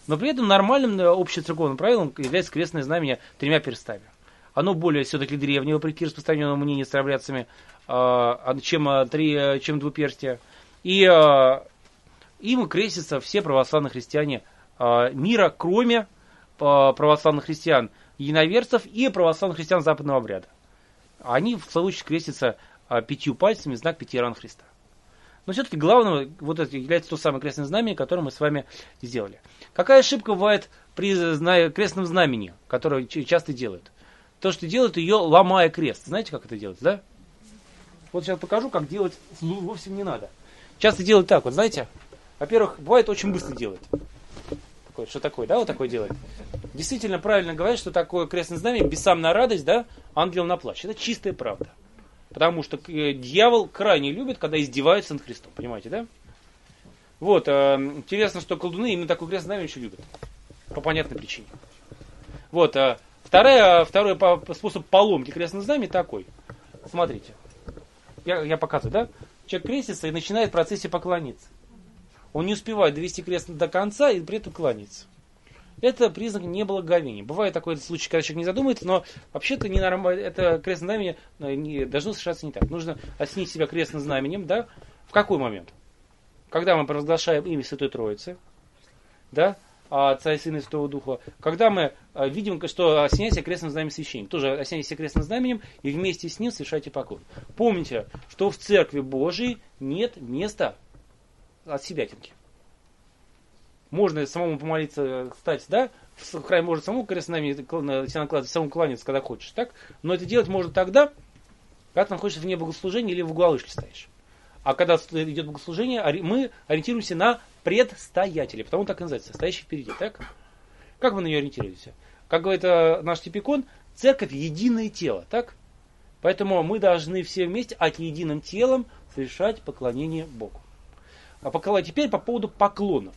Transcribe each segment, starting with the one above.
Но при этом нормальным общецерковным правилом является крестное знамение 3 перстами. Оно более все-таки древнее, вопреки распространенному мнению старообрядцами, чем двуперстие. И им крестятся все православные христиане мира, кроме православных христиан единоверцев и православных христиан западного обряда. Они, в свою очередь, крестятся 5 пальцами в знак 5 ран Христа. Но все-таки главным вот это является то самое крестное знамение, которое мы с вами сделали. Какая ошибка бывает при крестном знамени, которое часто делают? То, что делают ее, ломая крест. Знаете, как это делать, да? Вот сейчас покажу, как делать вовсе не надо. Часто делают так, вот знаете. Во-первых, бывает очень быстро делают. Что такое, да, вот такое делает. Действительно правильно говорят, что такое крестное знамение, бесам на радость, да, ангел на плач. Это чистая правда. Потому что дьявол крайне любит, когда издеваются над Христом. Понимаете, да? Вот, интересно, что колдуны именно такое крестное знамение очень любят. По понятной причине. Вот, второй способ поломки крестного знамени такой. Смотрите. Я показываю, да? Человек крестится и начинает в процессе поклониться. Он не успевает довести крест до конца и при этом кланяется. Это признак неблагоговения. Бывает такой случай, когда человек не задумается, но вообще-то ненормально, это крестное знамение должно совершаться не так. Нужно осенить себя крестным знаменем, да? В какой момент? Когда мы провозглашаем имя Святой Троицы, да? Отца и Сына и Святого Духа. Когда мы видим, что осеняйте крестным знаменем священник. Тоже осеняйте крестным знаменем и вместе с ним совершайте поклон. Помните, что в Церкви Божией нет места от себятинки. Можно самому помолиться, кстати, да, в храме можно самому крестное знамение себя накладывать, самому кланяться, когда хочешь, так? Но это делать можно тогда, когда ты находишься вне богослужения или в угловышке стоишь. А когда идет богослужение, мы ориентируемся на предстоятеля, потому так и называется, стоящий впереди, так? Как вы на нее ориентируетесь? Как говорит наш типикон, церковь единое тело, так? Поэтому мы должны все вместе от единым телом совершать поклонение Богу. А теперь по поводу поклонов.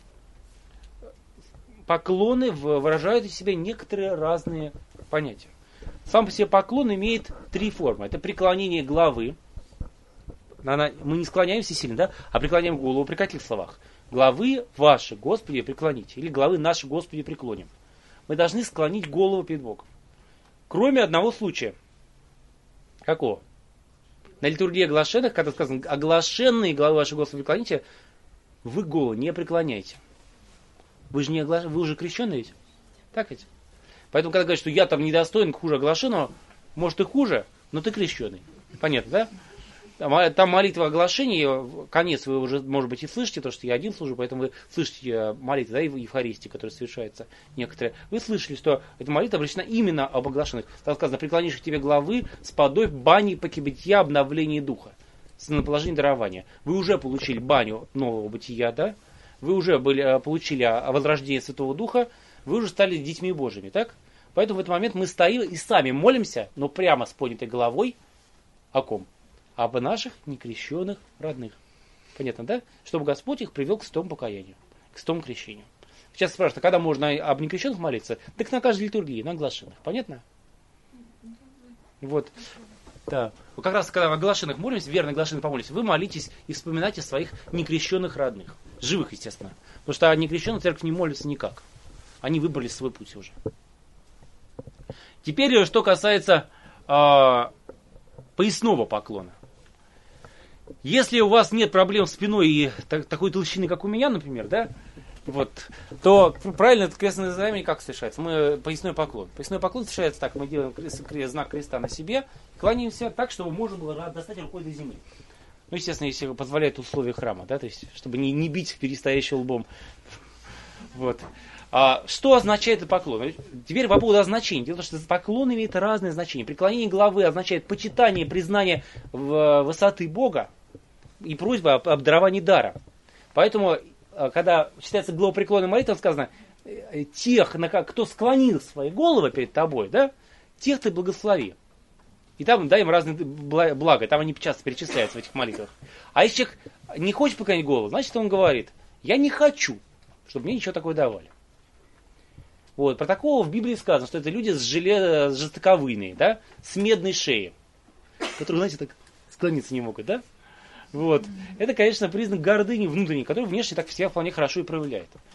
Поклоны выражают из себя некоторые разные понятия. Сам по себе поклон имеет 3 формы. Это преклонение головы. Мы не склоняемся сильно, да? А преклоняем голову при каких словах? Главы ваши, Господи, преклоните. Или главы наши, Господи, преклоним. Мы должны склонить голову перед Богом. Кроме одного случая. Какого? На литургии оглашенных, когда сказано, оглашенные главы ваши, Господи, преклоните, вы голову не преклоняйте. Вы же вы уже крещеные ведь? Так ведь? Поэтому, когда говорят, что я там недостоин, хуже оглашенного, может и хуже, но ты крещеный. Понятно, да? Там молитва оглашения, конец вы уже, может быть, и слышите, то, что я один служу, поэтому вы слышите молитву, да, и в Евхаристии, которая совершается некоторые. Вы слышали, что эта молитва обращена именно об оглашенных. Там сказано, преклонишь к тебе главы, сподобь бани покибытия, обновления духа. На положение дарования. Вы уже получили баню нового бытия, да? Вы уже получили возрождение Святого Духа, вы уже стали детьми Божьими, так? Поэтому в этот момент мы стоим и сами молимся, но прямо с поднятой головой о ком? Об наших некрещенных родных. Понятно, да? Чтобы Господь их привел к святому покаянию, к святому крещению. Сейчас спрашивают, а когда можно об некрещенных молиться? Так на каждой литургии, на оглашенных. Понятно? Вот. Да. Как раз когда в оглашенных молимся, верно оглашенных помолитесь, вы молитесь и вспоминайте своих некрещенных родных. Живых, естественно. Потому что о некрещенных церковь не молится никак. Они выбрали свой путь уже. Теперь, что касается поясного поклона. Если у вас нет проблем с спиной и такой толщины, как у меня, например, да, вот, то правильно это крестное знамение как совершается? Поясной поклон. Поясной поклон совершается так. Мы делаем знак креста на себе, кланяемся так, чтобы можно было достать рукой до земли. Ну, естественно, если позволяют условия храма, да, то есть, чтобы не бить перестоящим лбом. Вот. Что означает этот поклон? Теперь по поводу значения. Дело в том, что поклон имеет разные значения. Преклонение головы означает почитание, признание высоты Бога и просьба об даровании дара. Поэтому, когда читается головопреклонная молитва, сказано, тех, кто склонил свои головы перед тобой, да, тех ты благослови. И там дай им разные блага, там они часто перечисляются в этих молитвах. А если человек не хочет поклонить голову, значит он говорит, я не хочу, чтобы мне ничего такое давали. Вот. Про такого в Библии сказано, что это люди с жестоковыйные, да, с медной шеей, которые, знаете, так склониться не могут, да? Вот. Это, конечно, признак гордыни внутренней, который внешне так себя вполне хорошо и проявляет.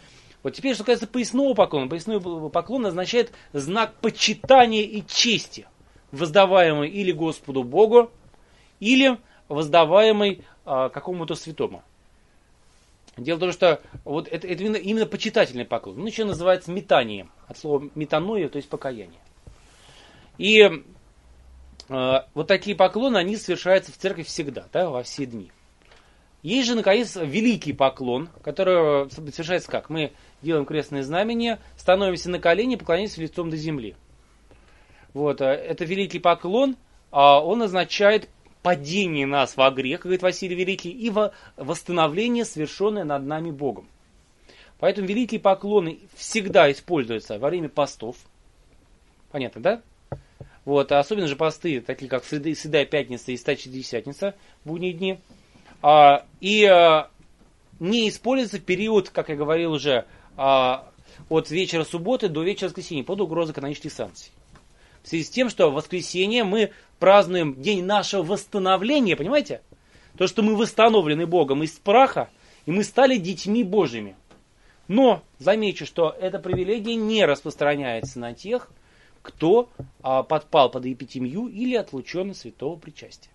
Вот теперь, что касается поясного поклона. Поясной поклон означает знак почитания и чести, воздаваемый или Господу Богу, или воздаваемый какому-то святому. Дело в том, что вот это именно почитательный поклон. Он еще называется метанием, от слова метаноия, то есть покаяние. И вот такие поклоны, они совершаются в церкви всегда, да, во все дни. Есть же, наконец, великий поклон, который совершается как? Мы делаем крестное знамение, становимся на колени, поклоняемся лицом до земли. Вот, это великий поклон, он означает падение нас во грех, говорит Василий Великий, и восстановление, совершенное над нами Богом. Поэтому великие поклоны всегда используются во время постов. Понятно, да? Вот, особенно же посты, такие как среда и пятница и Десятница, будние дни. И не используется период, как я говорил уже, от вечера субботы до вечера воскресенья под угрозой канонических санкций. В связи с тем, что в воскресенье мы празднуем день нашего восстановления, понимаете? То, что мы восстановлены Богом из праха, и мы стали детьми Божьими. Но замечу, что эта привилегия не распространяется на тех, кто подпал под эпитемию или отлучен от святого причастия.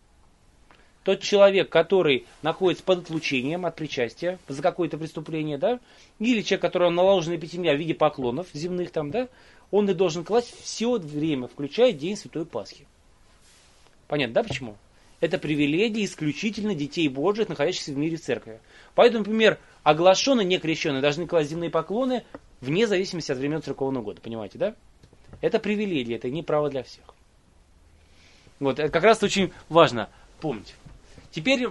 Тот человек, который находится под отлучением от причастия за какое-то преступление, да, или человек, которому наложена эпитемия в виде поклонов земных, там, да, он и должен класть все время, включая день Святой Пасхи. Понятно, да, почему? Это привилегия исключительно детей Божьих, находящихся в мире церкви. Поэтому, например, оглашенные, некрещенные должны класть земные поклоны вне зависимости от времен церковного года, понимаете, да? Это привилегия, это не право для всех. Вот, это как раз очень важно помнить. Теперь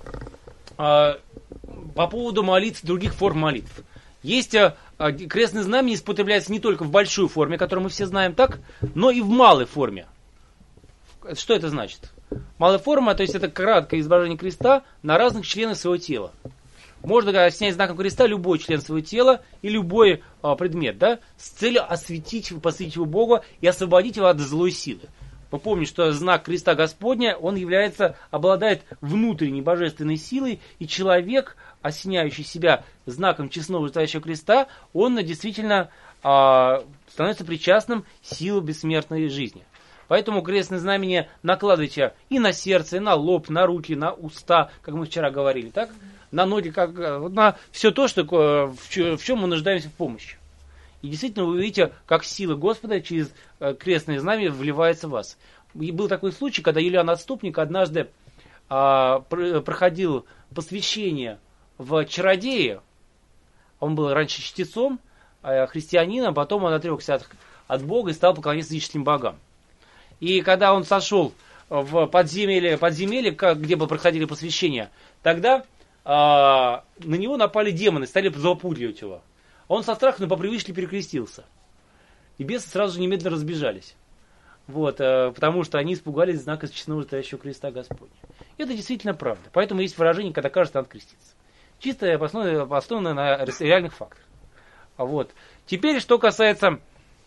по поводу молитв, других форм молитв. Есть крестное знамение употребляется не только в большой форме, которую мы все знаем, так, но и в малой форме. Что это значит? Малая форма, то есть это краткое изображение креста на разных членах своего тела. Можно снять знаком креста любой член своего тела и любой предмет, да, с целью посвятить его Богу и освободить его от злой силы. Вы помните, что знак креста Господня, он обладает внутренней божественной силой, и человек, осеняющий себя знаком честного стоящего креста, он действительно становится причастным силе бессмертной жизни. Поэтому крестное знамение накладывайте и на сердце, и на лоб, на руки, на уста, как мы вчера говорили, так? На ноги, на все то, в чем мы нуждаемся в помощи. И действительно вы увидите, как сила Господа через крестное знамя вливается в вас. И был такой случай, когда Юлиан Отступник однажды проходил посвящение в чародеи. Он был раньше чтецом, христианином, потом он отрекся от Бога и стал поклоняться языческим богам. И когда он сошел в подземелье, где бы проходили посвящения, тогда на него напали демоны, стали запугивать его. Он со страхом по привычке перекрестился. И бесы сразу же немедленно разбежались. Вот, потому что они испугались знака честного стоящего креста Господня. Это действительно правда. Поэтому есть выражение, когда кажется, надо креститься. Чисто основано на реальных фактах. Вот. Теперь, что касается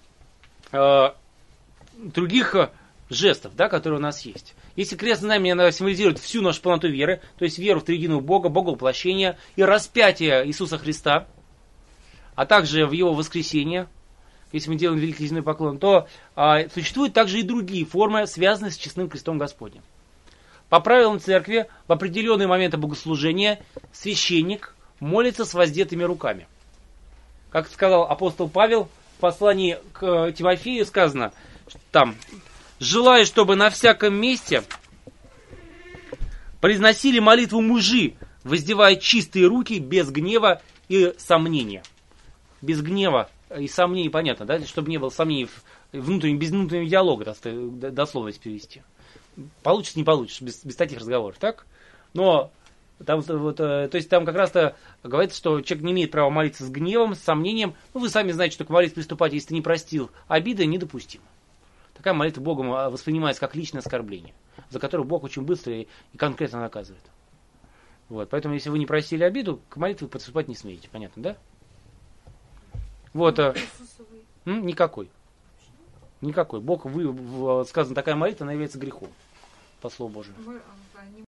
других жестов, да, которые у нас есть. Если крестное знамение символизирует всю нашу полноту веры, то есть веру в триединого Бога, Бога воплощения и распятие Иисуса Христа, а также в Его воскресение, если мы делаем великий земной поклон, то существуют также и другие формы, связанные с честным крестом Господним. По правилам церкви, в определенные моменты богослужения священник молится с воздетыми руками. Как сказал апостол Павел в послании к Тимофею, сказано там: «Желаю, чтобы на всяком месте произносили молитву мужи, воздевая чистые руки без гнева и сомнения». Без гнева и сомнений, понятно, да? Чтобы не было сомнений без внутреннего диалога, дословно если перевести. Получится, не получится, без таких разговоров, так? Но там, то есть там как раз-то говорится, что человек не имеет права молиться с гневом, с сомнением. Ну, вы сами знаете, что к молитве приступать, если ты не простил обиды, недопустимо. Такая молитва Богом воспринимается как личное оскорбление, за которое Бог очень быстро и конкретно наказывает. Вот, поэтому, если вы не простили обиду, к молитве приступать не смеете, понятно, да? Вот, никакой. Никакой. Бог, сказано, такая молитва, она является грехом, по Слову Божьему.